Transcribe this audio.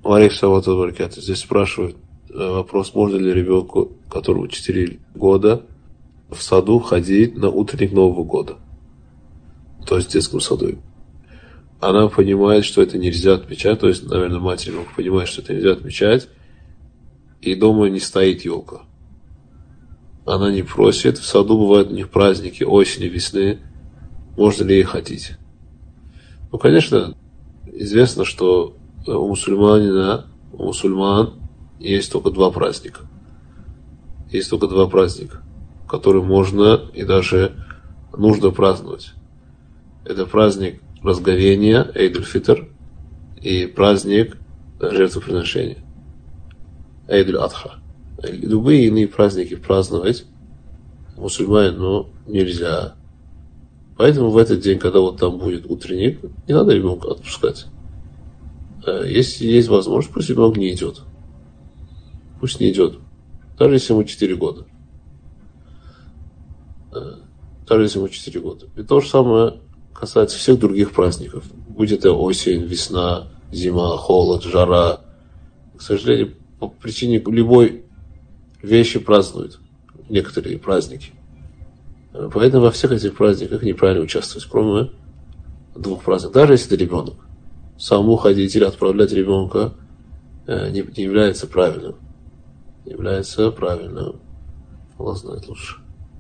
Здесь спрашивают вопрос, можно ли ребенку, которому 4 года, в саду ходить на утренник Нового года, то есть в детском саду. Она понимает, что это нельзя отмечать, то есть, наверное, мать ребенка понимает, что это нельзя отмечать, и дома не стоит елка. Она не просит, в саду бывают у них праздники осени, весны, можно ли ей ходить? Ну, конечно, известно, что у мусульман есть только 2 праздника. Есть только 2 праздника, которые можно и даже нужно праздновать. Это праздник разговения, Эйд-уль-Фитр, и праздник жертвоприношения, Эйд-уль-Адха. Любые иные праздники праздновать мусульманину нельзя. Поэтому в этот день, когда вот там будет утренник, не надо ребенка отпускать. Если есть возможность, пусть ребенок не идет. Пусть не идет. Даже если ему 4 года. Даже если ему 4 года. И то же самое касается всех других праздников. Будь это осень, весна, зима, холод, жара. К сожалению, по причине любой вещи празднуют. Некоторые праздники. Поэтому во всех этих праздниках неправильно участвовать, кроме 2 праздников. Даже если это ребенок. Самому ходить или отправлять ребенка не является правильным. Не является правильным. Аллах знает лучше.